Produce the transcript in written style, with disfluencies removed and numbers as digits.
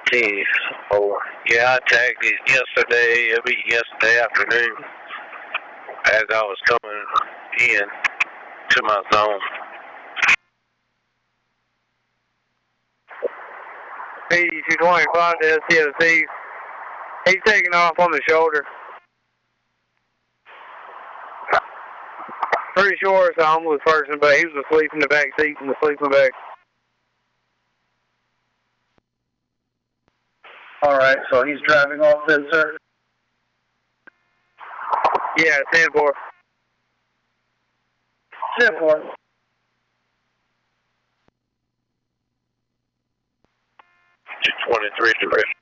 Geez. Oh, yeah, I tagged it yesterday. It'll be yesterday afternoon as I was coming in to my zone. P225 to SCSC. He's taking off on the shoulder. Pretty sure it's a homeless person, but he was asleep in the back seat in the sleeping bag. Alright, so he's driving off then, sir? Yeah, 10-4. 10-4. 223 direct.